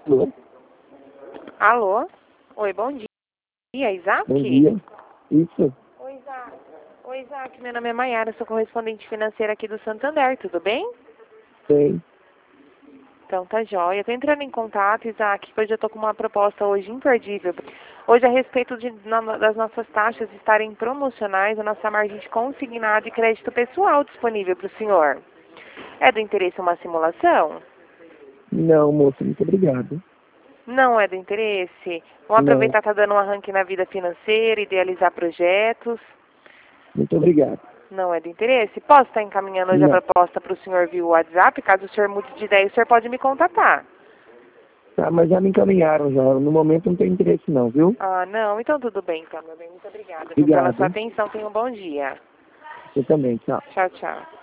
Alô? Alô? Oi, bom dia, Isaac? Bom dia. Isso, Oi, Isaac. Oi, Isaac, meu nome é Maiara, sou correspondente financeira aqui do Santander, tudo bem? sei. Então tá jóia. Eu tô entrando em contato, Isaac, pois eu tô com uma proposta hoje imperdível. Hoje, a respeito das nossas taxas estarem promocionais, a nossa margem de consignado e crédito pessoal disponível para o senhor. É do interesse uma simulação? Não, moço, muito obrigado. Não é do interesse? Vamos Não, aproveitar que tá dando um arranque na vida financeira, idealizar projetos. muito obrigado. Não é do interesse? Posso estar encaminhando hoje a Não. proposta para o senhor via WhatsApp? Caso o senhor mude de ideia, o senhor pode me contatar. Tá, mas já me encaminharam já. No momento não tem interesse não, viu? Ah, não. Então tudo bem, então, meu bem. Muito obrigada, viu, pela Obrigado, sua hein? atenção. Tenha um bom dia. Você também, tchau. Tchau, tchau.